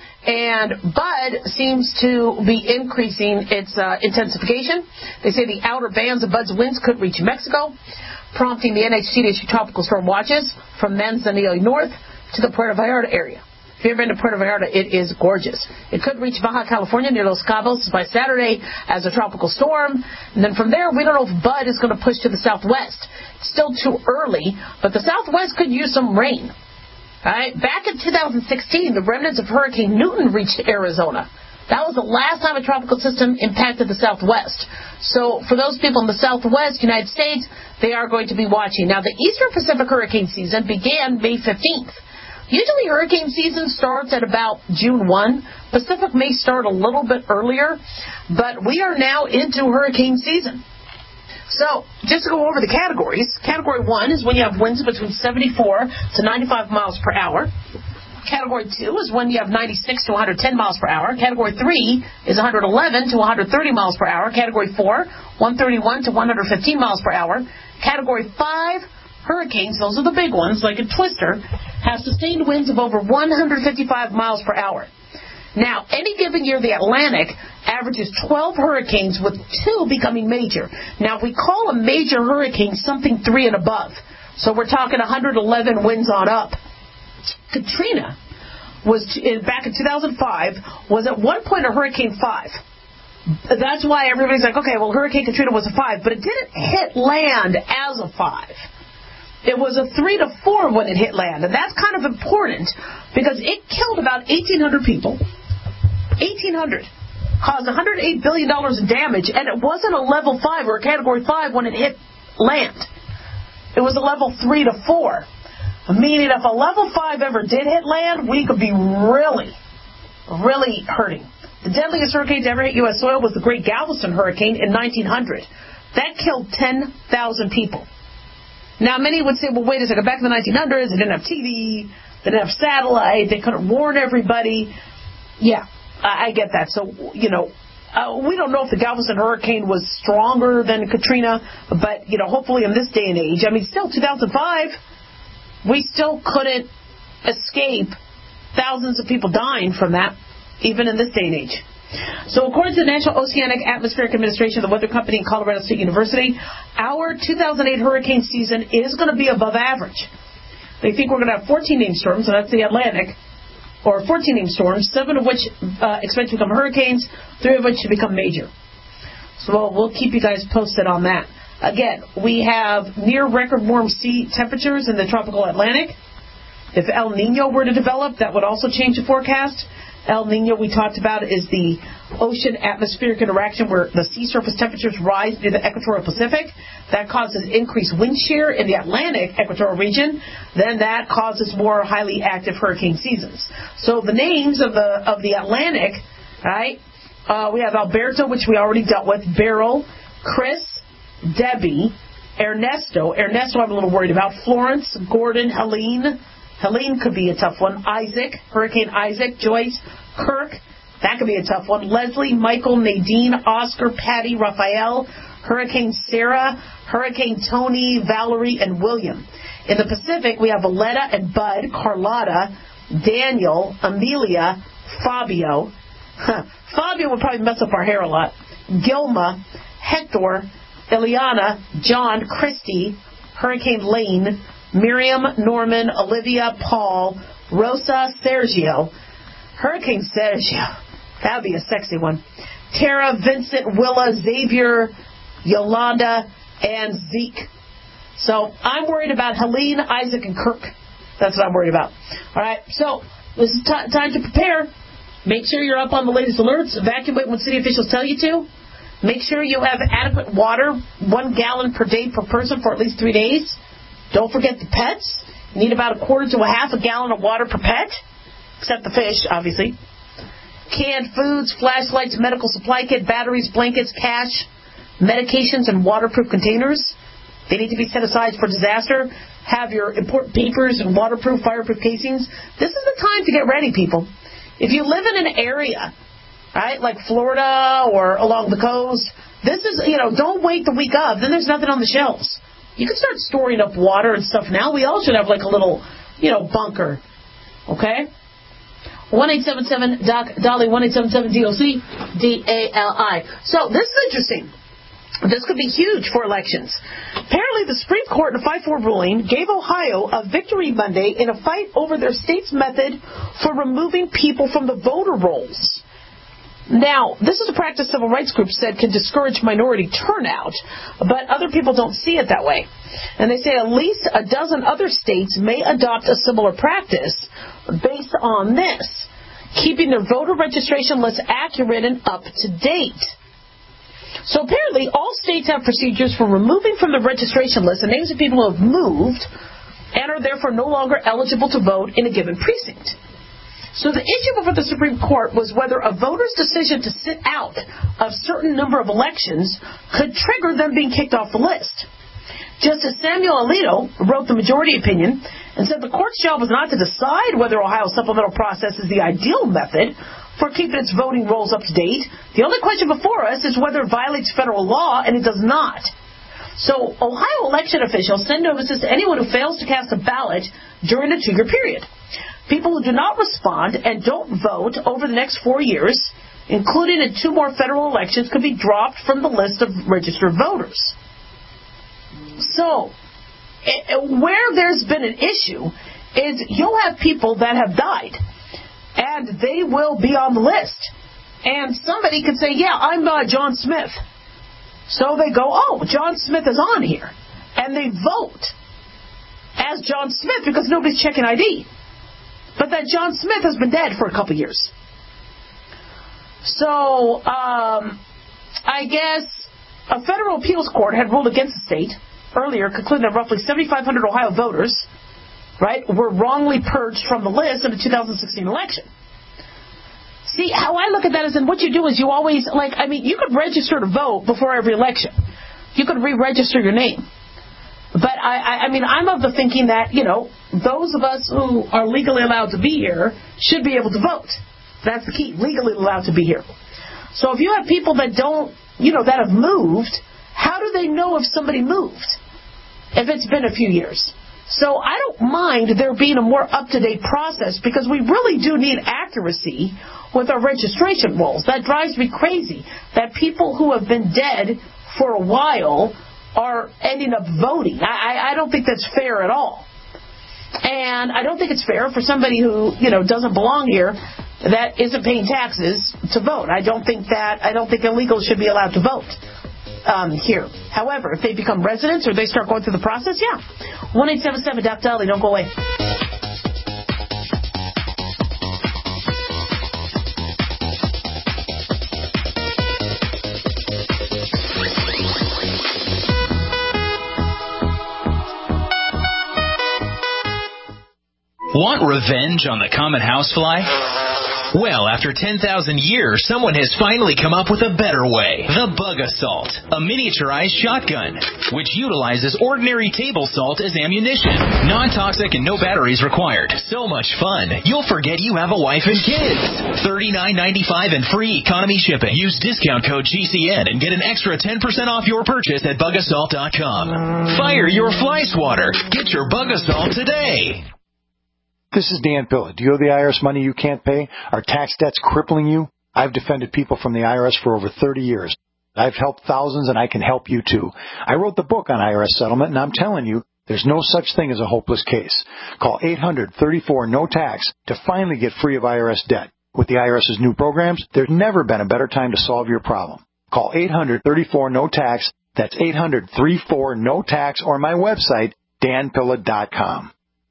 [SPEAKER 4] And Bud seems to be increasing its uh, intensification. They say the outer bands of Bud's winds could reach Mexico, prompting the N H C to issue tropical storm watches from Manzanillo north to the Puerto Vallarta area. If you've ever been to Puerto Vallarta, it is gorgeous. It could reach Baja California near Los Cabos by Saturday as a tropical storm. And then from there, we don't know if Bud is going to push to the southwest. It's still too early, but the southwest could use some rain. All right. Back in two thousand sixteen, the remnants of Hurricane Newton reached Arizona. That was the last time a tropical system impacted the Southwest. So for those people in the Southwest United States, they are going to be watching. Now, the Eastern Pacific hurricane season began May fifteenth. Usually hurricane season starts at about June first. Pacific may start a little bit earlier, but we are now into hurricane season. So, just to go over the categories, Category one is when you have winds between seventy-four to ninety-five miles per hour. Category two is when you have ninety-six to one hundred ten miles per hour. Category three is one hundred eleven to one hundred thirty miles per hour. Category four, one hundred thirty-one to one hundred fifteen miles per hour. Category five, hurricanes, those are the big ones, like a twister, have sustained winds of over one hundred fifty-five miles per hour. Now, any given year, the Atlantic averages twelve hurricanes, with two becoming major. Now, we call a major hurricane something three and above. So we're talking one hundred eleven winds on up. Katrina was, back in two thousand five, was at one point a Hurricane five. That's why everybody's like, okay, well, Hurricane Katrina was a five, but it didn't hit land as a five. It was a three to four when it hit land, and that's kind of important because it killed about eighteen hundred people. eighteen hundred. Caused one hundred eight billion dollars in damage, and it wasn't a level five or a category five when it hit land. It was a level three to four. Meaning if a level five ever did hit land, we could be really, really hurting. The deadliest hurricane to ever hit U S soil was the Great Galveston Hurricane in nineteen hundred. That killed ten thousand people. Now, many would say, well, wait a second, back in the nineteen hundreds, they didn't have T V, they didn't have satellite, they couldn't warn everybody. Yeah, I, I get that. So, you know, uh, we don't know if the Galveston hurricane was stronger than Katrina, but, you know, hopefully in this day and age, I mean, still two thousand five, we still couldn't escape thousands of people dying from that, even in this day and age. So according to the National Oceanic Atmospheric Administration, the Weather Company in Colorado State University, our two thousand eight hurricane season is going to be above average. They think we're going to have fourteen named storms, and that's the Atlantic, or fourteen named storms, seven of which uh, expect to become hurricanes, three of which should become major. So we'll, we'll keep you guys posted on that. Again, we have near record warm sea temperatures in the tropical Atlantic. If El Nino were to develop, that would also change the forecast. El Nino, we talked about, is the ocean-atmospheric interaction where the sea surface temperatures rise near the equatorial Pacific. That causes increased wind shear in the Atlantic equatorial region. Then that causes more highly active hurricane seasons. So the names of the of the Atlantic, right? Uh, we have Alberto, which we already dealt with, Beryl, Chris, Debbie, Ernesto. Ernesto I'm a little worried about. Florence, Gordon, Helene. Helene could be a tough one. Isaac, Hurricane Isaac, Joyce, Kirk, that could be a tough one. Leslie, Michael, Nadine, Oscar, Patty, Raphael, Hurricane Sarah, Hurricane Tony, Valerie, and William. In the Pacific, we have Aletta and Bud, Carlotta, Daniel, Amelia, Fabio. Huh. Fabio would probably mess up our hair a lot. Gilma, Hector, Ileana, John, Christy, Hurricane Lane, Miriam, Norman, Olivia, Paul, Rosa, Sergio. Hurricane Sergio. That would be a sexy one. Tara, Vincent, Willa, Xavier, Yolanda, and Zeke. So I'm worried about Helene, Isaac, and Kirk. That's what I'm worried about. All right, so this is t- time to prepare. Make sure you're up on the latest alerts. Evacuate when city officials tell you to. Make sure you have adequate water, one gallon per day per person for at least three days. Don't forget the pets. You need about a quarter to a half a gallon of water per pet, except the fish, obviously. canned foods, flashlights, medical supply kit, batteries, blankets, cash, medications, and waterproof containers. They need to be set aside for disaster. Have your important papers and waterproof, fireproof casings. This is the time to get ready, people. If you live in an area, right, like Florida or along the coast, this is, you know, don't wait the week of. Then there's nothing on the shelves. You can start storing up water and stuff now. We all should have like a little, you know, bunker. Okay? one eight seven seven D O C D A L I, one eight seven seven D O C D A L I. So this is interesting. This could be huge for elections. Apparently, the Supreme Court in a five four ruling gave Ohio a victory Monday in a fight over their state's method for removing people from the voter rolls. Now, this is a practice civil rights groups said can discourage minority turnout, but other people don't see it that way. And they say at least a dozen other states may adopt a similar practice based on this, keeping their voter registration lists accurate and up to date. So apparently, all states have procedures for removing from the registration list the names of people who have moved and are therefore no longer eligible to vote in a given precinct. So the issue before the Supreme Court was whether a voter's decision to sit out a certain number of elections could trigger them being kicked off the list. Justice Samuel Alito wrote the majority opinion and said the court's job was not to decide whether Ohio's supplemental process is the ideal method for keeping its voting rolls up to date. The only question before us is whether it violates federal law, and it does not. So Ohio election officials send notices to anyone who fails to cast a ballot during a two-year period. People who do not respond and don't vote over the next four years, including in two more federal elections, could be dropped from the list of registered voters. So, where there's been an issue is you'll have people that have died, and they will be on the list. And somebody could say, yeah, I'm uh, John Smith. So they go, oh, John Smith is on here. And they vote as John Smith because nobody's checking I D. But that John Smith has been dead for a couple years. So, um, I guess a federal appeals court had ruled against the state earlier, concluding that roughly seventy-five hundred Ohio voters, right, were wrongly purged from the list in the two thousand sixteen election. See, how I look at that is, and what you do is you always, like, I mean, you could register to vote before every election. You could re-register your name. But, I, I, I mean, I'm of the thinking that, you know, those of us who are legally allowed to be here should be able to vote. That's the key, legally allowed to be here. So if you have people that don't, you know, that have moved, how do they know if somebody moved if it's been a few years? So I don't mind there being a more up-to-date process because we really do need accuracy with our registration rolls. That drives me crazy that people who have been dead for a while are ending up voting. I, I don't think that's fair at all. And I don't think it's fair for somebody who, you know, doesn't belong here that isn't paying taxes to vote. I don't think that, I don't think illegals should be allowed to vote um, here. However, if they become residents or they start going through the process, yeah. one eight seven seven D O C D A L I, don't go away.
[SPEAKER 15] Want revenge on the common housefly? Well, after ten thousand years, someone has finally come up with a better way. The Bug Assault, a miniaturized shotgun, which utilizes ordinary table salt as ammunition. Non-toxic and no batteries required. So much fun, you'll forget you have a wife and kids. thirty-nine ninety-five and free economy shipping. Use discount code G C N and get an extra ten percent off your purchase at bug assault dot com. Fire your fly swatter. Get your Bug Assault today.
[SPEAKER 16] This is Dan Pilla. Do you owe the I R S money you can't pay? Are tax debts crippling you? I've defended people from the I R S for over thirty years. I've helped thousands, and I can help you too. I wrote the book on I R S settlement, and I'm telling you, there's no such thing as a hopeless case. Call eight hundred thirty-four no tax to finally get free of I R S debt. With the IRS's new programs, there's never been a better time to solve your problem. Call eight hundred thirty-four no tax. That's eight hundred thirty-four no tax, or my website, dan pilla dot com.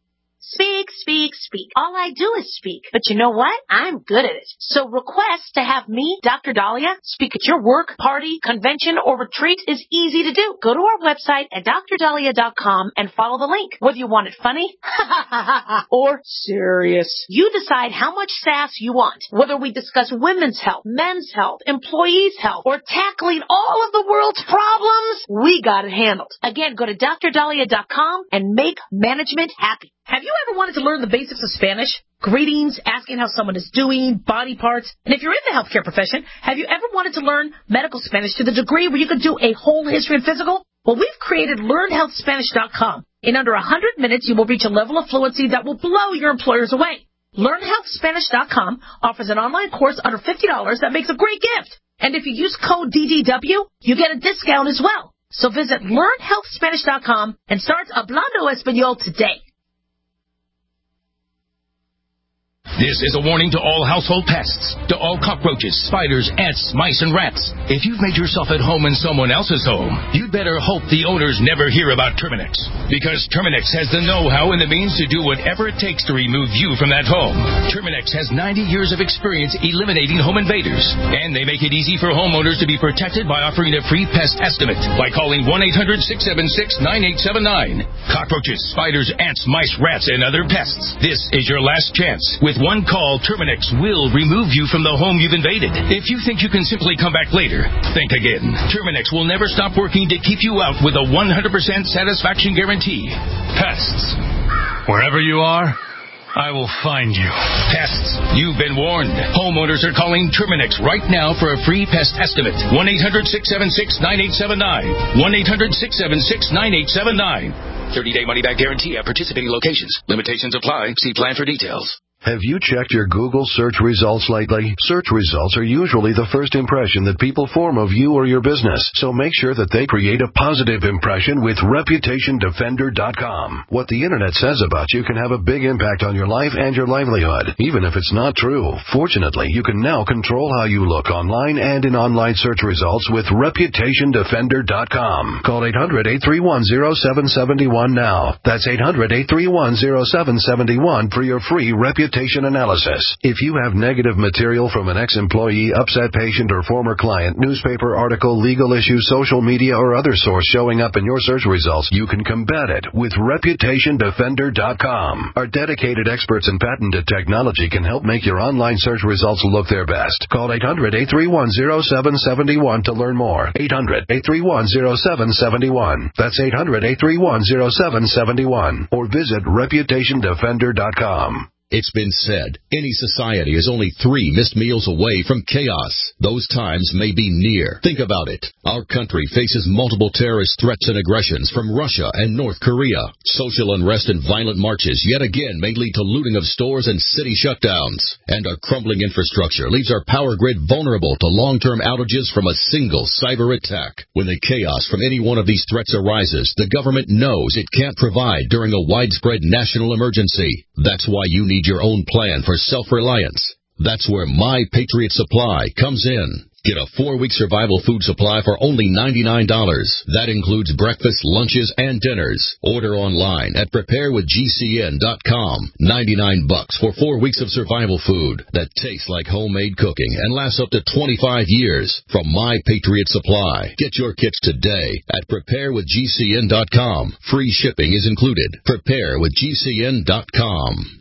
[SPEAKER 4] Speak, speak, speak. All I do is speak. But you know what? I'm good at it. So request to have me, Doctor Dahlia, speak at your work, party, convention, or retreat is easy to do. Go to our website at dr dahlia dot com and follow the link. Whether you want it funny or serious, you decide how much sass you want. Whether we discuss women's health, men's health, employees' health, or tackling all of the world's problems, we got it handled. Again, go to dr dahlia dot com and make management happy. Have you ever wanted to learn the basics of Spanish? Greetings, asking how someone is doing, body parts. And if you're in the healthcare profession, have you ever wanted to learn medical Spanish to the degree where you could do a whole history and physical? Well, we've created learn health spanish dot com. In under one hundred minutes, you will reach a level of fluency that will blow your employers away. learn health spanish dot com offers an online course under fifty dollars that makes a great gift. And if you use code D D W, you get a discount as well. So visit learn health spanish dot com and start Hablando Español today.
[SPEAKER 17] This is a warning to all household pests, to all cockroaches, spiders, ants, mice, and rats. If you've made yourself at home in someone else's home, you'd better hope the owners never hear about Terminix. Because Terminix has the know-how and the means to do whatever it takes to remove you from that home. Terminix has ninety years of experience eliminating home invaders. And they make it easy for homeowners to be protected by offering a free pest estimate by calling one eight hundred six seven six nine eight seven nine. Cockroaches, spiders, ants, mice, rats, and other pests. This is your last chance. With one call, Terminix will remove you from the home you've invaded. If you think you can simply come back later, think again. Terminix will never stop working to keep you out with a one hundred percent satisfaction guarantee. Pests. Wherever you are, I will find you. Pests. You've been warned. Homeowners are calling Terminix right now for a free pest estimate. one eight hundred six seven six nine eight seven nine. one eight hundred six seven six nine eight seven nine. thirty-day money-back guarantee at participating locations. Limitations apply. See plan for details.
[SPEAKER 18] Have you checked your Google search results lately? Search results are usually the first impression that people form of you or your business, so make sure that they create a positive impression with reputation defender dot com. What the internet says about you can have a big impact on your life and your livelihood, even if it's not true. Fortunately, you can now control how you look online and in online search results with reputation defender dot com. Call eight hundred eight three one zero seven seven one now. That's eight hundred eight three one zero seven seven one for your free reputation analysis. If you have negative material from an ex-employee, upset patient, or former client, newspaper article, legal issue, social media, or other source showing up in your search results, you can combat it with reputation defender dot com. Our dedicated experts in patented technology can help make your online search results look their best. Call eight hundred eight three one zero seven seven one to learn more. eight hundred eight three one zero seven seven one. That's eight hundred eight three one zero seven seven one. Or visit reputation defender dot com.
[SPEAKER 19] It's been said, any society is only three missed meals away from chaos. Those times may be near. Think about it. Our country faces multiple terrorist threats and aggressions from Russia and North Korea. Social unrest and violent marches yet again may lead to looting of stores and city shutdowns. And our crumbling infrastructure leaves our power grid vulnerable to long-term outages from a single cyber attack. When the chaos from any one of these threats arises, the government knows it can't provide during a widespread national emergency. That's why you need your own plan for self-reliance. That's where My Patriot Supply comes in. Get a four-week survival food supply for only ninety-nine dollars. That includes breakfast, lunches, and dinners. Order online at prepare with G C N dot com. ninety-nine bucks for four weeks of survival food that tastes like homemade cooking and lasts up to twenty-five years from My Patriot Supply. Get your kits today at prepare with G C N dot com. Free shipping is included. prepare with G C N dot com.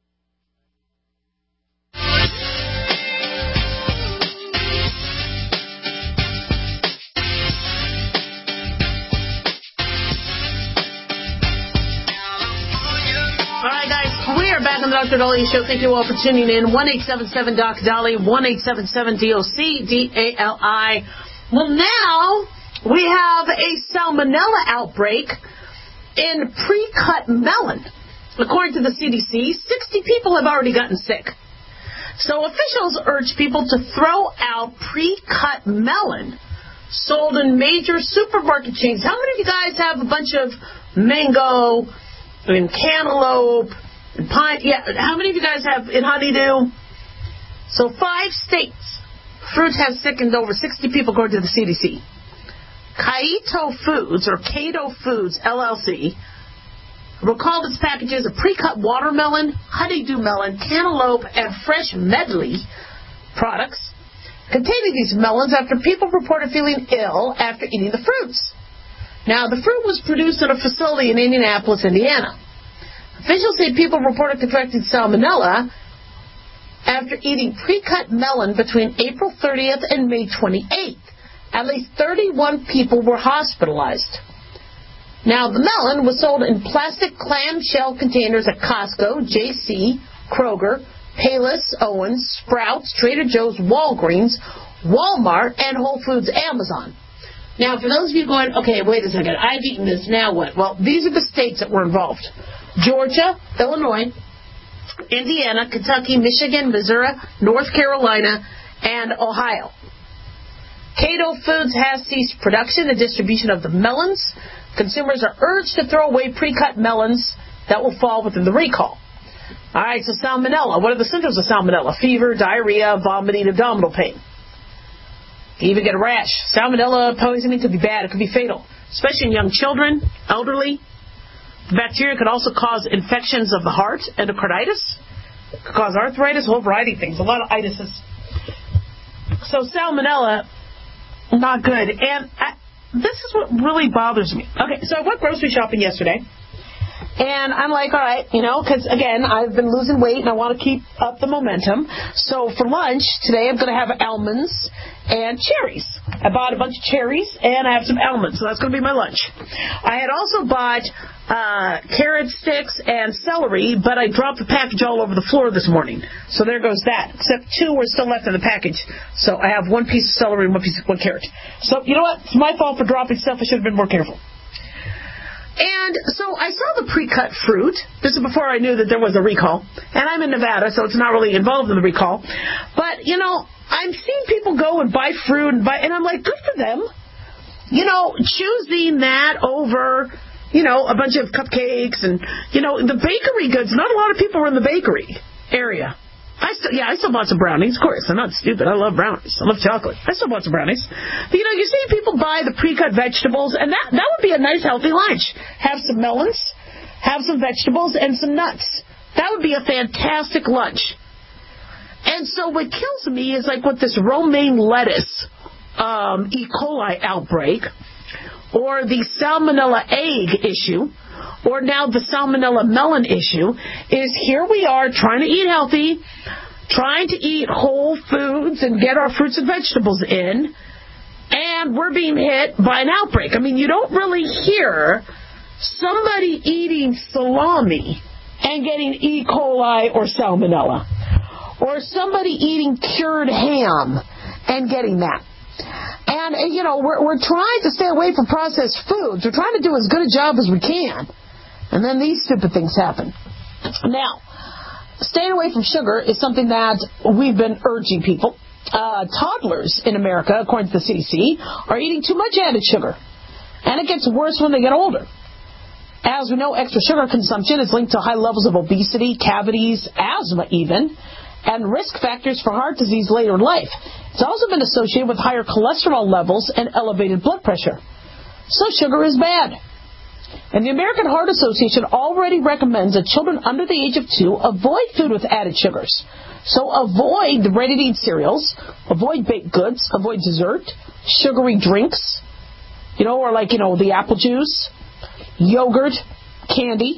[SPEAKER 4] Back on the Doctor Dolly Show. Thank you all for tuning in. one eight seven seven Doc Dolly, one eight seven seven D O C D A L I. Well, now we have a salmonella outbreak in pre-cut melon. According to the C D C, sixty people have already gotten sick. So officials urge people to throw out pre-cut melon sold in major supermarket chains. How many of you guys have a bunch of mango and cantaloupe? Pine, yeah, how many of you guys have in Honeydew? So five states, fruit has sickened over sixty people according to the C D C. Kaito Foods, or Cato Foods, L L C, Recall this packages of pre-cut watermelon, honeydew melon, cantaloupe, and fresh medley products containing these melons after people reported feeling ill after eating the fruits. Now, the fruit was produced at a facility in Indianapolis, Indiana. Officials say people reported contracting salmonella after eating pre-cut melon between April thirtieth and May twenty-eighth. At least thirty-one people were hospitalized. Now, the melon was sold in plastic clamshell containers at Costco, J C, Kroger, Payless, Owens, Sprouts, Trader Joe's, Walgreens, Walmart, and Whole Foods, Amazon. Now, for those of you going, okay, wait a second, I've eaten this, now what? Well, these are the states that were involved. Georgia, Illinois, Indiana, Kentucky, Michigan, Missouri, North Carolina, and Ohio. Cato Foods has ceased production and distribution of the melons. Consumers are urged to throw away pre-cut melons that will fall within the recall. All right, so salmonella. What are the symptoms of salmonella? Fever, diarrhea, vomiting, abdominal pain. You even get a rash. Salmonella poisoning could be bad. It could be fatal, especially in young children, elderly. The bacteria could also cause infections of the heart, endocarditis. It could cause arthritis, a whole variety of things, a lot of itises. So salmonella, not good. And I, this is what really bothers me. Okay, so I went grocery shopping yesterday. And I'm like, all right, you know, because, again, I've been losing weight and I want to keep up the momentum. So for lunch today, I'm going to have almonds and cherries. I bought a bunch of cherries and I have some almonds, so that's going to be my lunch. I had also bought uh, carrot sticks and celery, but I dropped the package all over the floor this morning. So there goes that, except two were still left in the package. So I have one piece of celery and one piece of one carrot. So, you know what? It's my fault for dropping stuff. I should have been more careful. And so I saw the pre-cut fruit. This is before I knew that there was a recall. And I'm in Nevada, so it's not really involved in the recall. But, you know, I'm seeing people go and buy fruit, and buy, and I'm like, good for them. You know, choosing that over, you know, a bunch of cupcakes and, you know, the bakery goods. Not a lot of people are in the bakery area. I still, yeah, I still bought some brownies, of course. I'm not stupid. I love brownies. I love chocolate. I still bought some brownies. But, you know, you see people buy the pre-cut vegetables, and that, that would be a nice, healthy lunch. Have some melons, have some vegetables, and some nuts. That would be a fantastic lunch. And so what kills me is, like, with this romaine lettuce um, E. coli outbreak, or the salmonella egg issue, or now the salmonella melon issue, is here we are trying to eat healthy, trying to eat whole foods and get our fruits and vegetables in, and we're being hit by an outbreak. I mean, you don't really hear somebody eating salami and getting E. coli or salmonella, or somebody eating cured ham and getting that. And, you know, we're, we're trying to stay away from processed foods. We're trying to do as good a job as we can. And then these stupid things happen. Now, staying away from sugar is something that we've been urging people. Uh, toddlers in America, according to the C D C, are eating too much added sugar. And it gets worse when they get older. As we know, extra sugar consumption is linked to high levels of obesity, cavities, asthma even, and risk factors for heart disease later in life. It's also been associated with higher cholesterol levels and elevated blood pressure. So sugar is bad. And the American Heart Association already recommends that children under the age of two avoid food with added sugars. So avoid the ready-to-eat cereals, avoid baked goods, avoid dessert, sugary drinks, you know, or like, you know, the apple juice, yogurt, candy.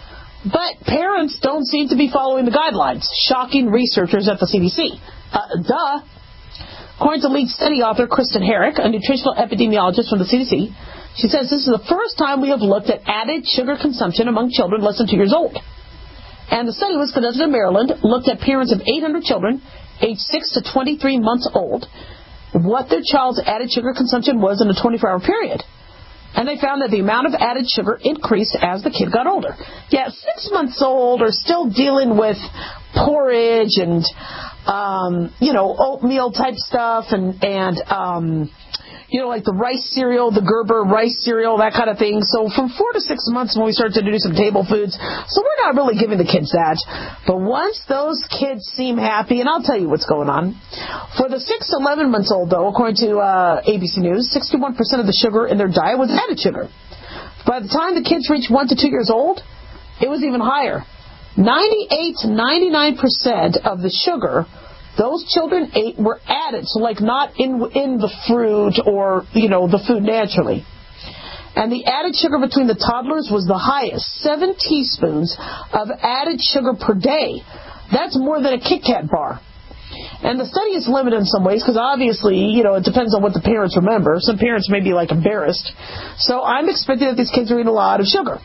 [SPEAKER 4] But parents don't seem to be following the guidelines, shocking researchers at the C D C. Uh, duh. According to lead study author Kristen Herrick, a nutritional epidemiologist from the C D C, she says this is the first time we have looked at added sugar consumption among children less than two years old. And the study was conducted in Maryland, looked at parents of eight hundred children, aged six to twenty-three months old, what their child's added sugar consumption was in a twenty-four hour period. And they found that the amount of added sugar increased as the kid got older. Yeah, six months old are still dealing with porridge and, um, you know, oatmeal type stuff and, and um, you know, like the rice cereal, the Gerber rice cereal, that kind of thing. So from four to six months when we start to do some table foods, so we're not really giving the kids that. But once those kids seem happy, and I'll tell you what's going on. For the six to eleven months old, though, according to uh, A B C News, sixty-one percent of the sugar in their diet was added sugar. By the time the kids reach one to two years old, it was even higher. ninety-eight to ninety-nine percent of the sugar those children ate were added, so like not in in the fruit or, you know, the food naturally. And the added sugar between the toddlers was the highest, seven teaspoons of added sugar per day. That's more than a Kit Kat bar. And the study is limited in some ways because obviously, you know, it depends on what the parents remember. Some parents may be like embarrassed. So I'm expecting that these kids are eating a lot of sugar.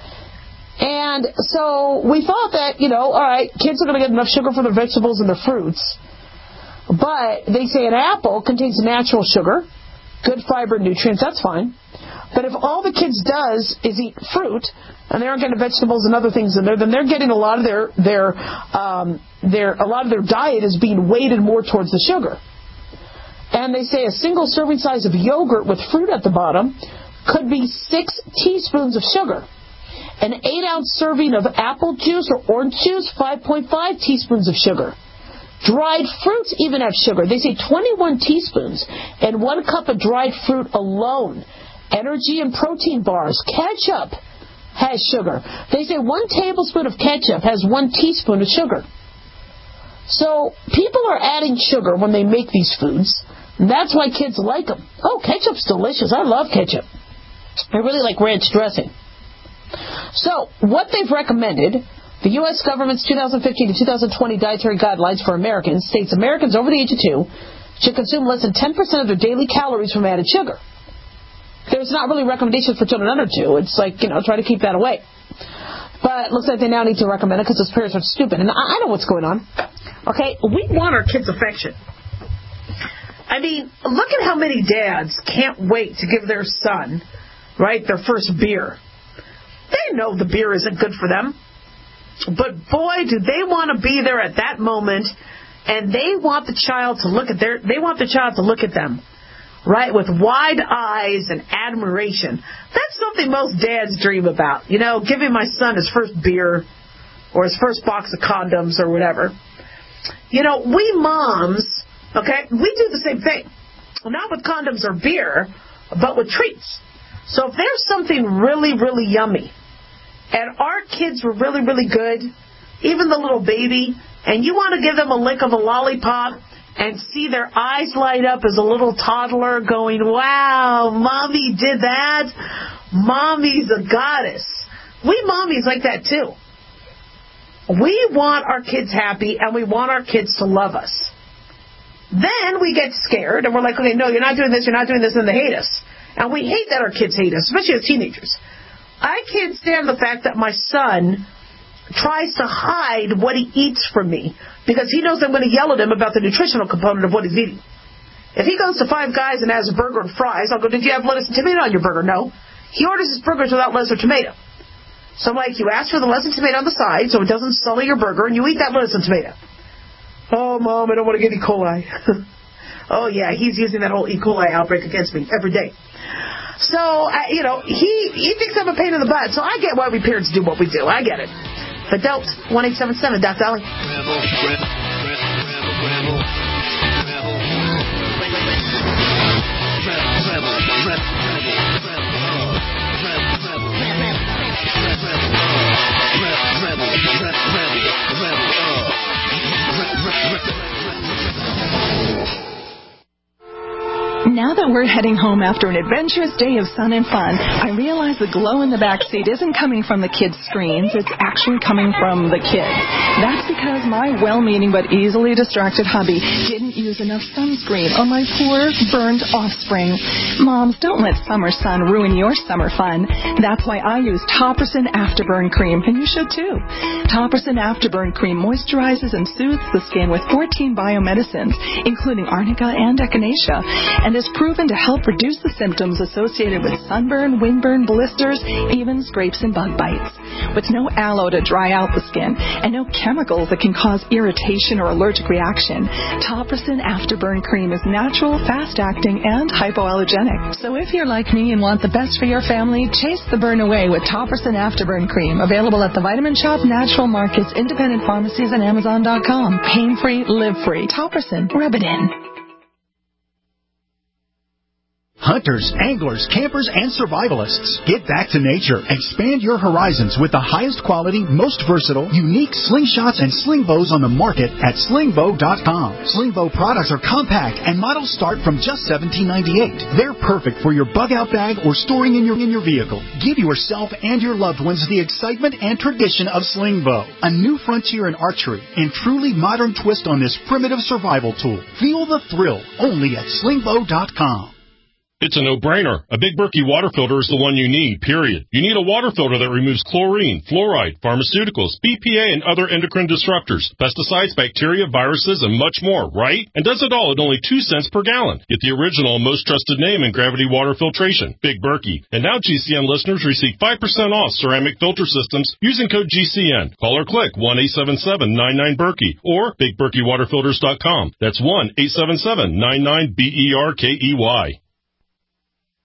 [SPEAKER 4] And so we thought that, you know, all right, kids are going to get enough sugar for their vegetables and their fruits. But they say an apple contains natural sugar, good fiber and nutrients, that's fine. But if all the kids does is eat fruit, and they aren't getting vegetables and other things in there, then they're getting a lot of their their um, their a lot of their diet is being weighted more towards the sugar. And they say a single serving size of yogurt with fruit at the bottom could be six teaspoons of sugar. An eight-ounce serving of apple juice or orange juice, five point five teaspoons of sugar. Dried fruits even have sugar. They say twenty-one teaspoons, and one cup of dried fruit alone. Energy and protein bars. Ketchup has sugar. They say one tablespoon of ketchup has one teaspoon of sugar. So people are adding sugar when they make these foods, and that's why kids like them. Oh, ketchup's delicious. I love ketchup. I really like ranch dressing. So what they've recommended, the U S government's two thousand fifteen to two thousand twenty dietary guidelines for Americans states Americans over the age of two should consume less than ten percent of their daily calories from added sugar. There's not really recommendations for children under two. It's like, you know, try to keep that away. But it looks like they now need to recommend it because those parents are stupid. And I know what's going on. Okay, we want our kids' affection. I mean, look at how many dads can't wait to give their son, right, their first beer. They know the beer isn't good for them. But boy, do they want to be there at that moment, and they want the child to look at their, they want the child to look at them, right, with wide eyes and admiration. That's something most dads dream about, you know, giving my son his first beer or his first box of condoms or whatever. You know, we moms, okay, we do the same thing. Not with condoms or beer, but with treats. So if there's something really, really yummy, and our kids were really, really good, even the little baby, and you want to give them a lick of a lollipop and see their eyes light up as a little toddler going, wow, mommy did that. Mommy's a goddess. We mommies like that too. We want our kids happy, and we want our kids to love us. Then we get scared, and we're like, okay, no, you're not doing this, you're not doing this, and they hate us. And we hate that our kids hate us, especially as teenagers. I can't stand the fact that my son tries to hide what he eats from me because he knows I'm going to yell at him about the nutritional component of what he's eating. If he goes to Five Guys and has a burger and fries, I'll go, did you have lettuce and tomato on your burger? No. He orders his burgers without lettuce or tomato. So I'm like, you ask for the lettuce and tomato on the side so it doesn't sully your burger, and you eat that lettuce and tomato. Oh, Mom, I don't want to get E. coli. Oh, yeah, he's using that whole E. coli outbreak against me every day. So, uh, you know, he he thinks I'm a pain in the butt. So I get why we parents do what we do. I get it. But don't. one eight seven seven, Doc Dolly.
[SPEAKER 20] Now that we're heading home after an adventurous day of sun and fun, I realize the glow in the back seat isn't coming from the kids' screens. It's actually coming from the kids. That's because my well-meaning but easily distracted hubby didn't use enough sunscreen on my poor, burned offspring. Moms, don't let summer sun ruin your summer fun. That's why I use Topricin Afterburn Cream, and you should too. Topricin Afterburn Cream moisturizes and soothes the skin with fourteen biomedicines, including arnica and echinacea, and is proven to help reduce the symptoms associated with sunburn, windburn, blisters, even scrapes and bug bites. With no aloe to dry out the skin and no chemicals that can cause irritation or allergic reaction, Topricin Afterburn Cream is natural, fast-acting, and hypoallergenic. So if you're like me and want the best for your family, chase the burn away with Topricin Afterburn Cream, available at the Vitamin Shop, Natural Markets, independent pharmacies, and Amazon dot com. Pain-free, live-free. Topricin. Rub it in.
[SPEAKER 7] Hunters, anglers, campers, and survivalists. Get back to nature. Expand your horizons with the highest quality, most versatile, unique slingshots and sling bows on the market at sling bow dot com. Sling bow products are compact and models start from just seventeen ninety-eight. They're perfect for your bug out bag or storing in your in your vehicle. Give yourself and your loved ones the excitement and tradition of sling bow. A new frontier in archery and truly modern twist on this primitive survival tool. Feel the thrill only at sling bow dot com.
[SPEAKER 21] It's a no-brainer. A Big Berkey water filter is the one you need, period. You need a water filter that removes chlorine, fluoride, pharmaceuticals, B P A, and other endocrine disruptors, pesticides, bacteria, viruses, and much more, right? And does it all at only two cents per gallon. Get the original and most trusted name in gravity water filtration, Big Berkey. And now G C N listeners receive five percent off ceramic filter systems using code G C N. Call or click one eight seven seven nine nine Berkey or big berkey water filters dot com. That's one eight seven seven nine nine B E R K E Y.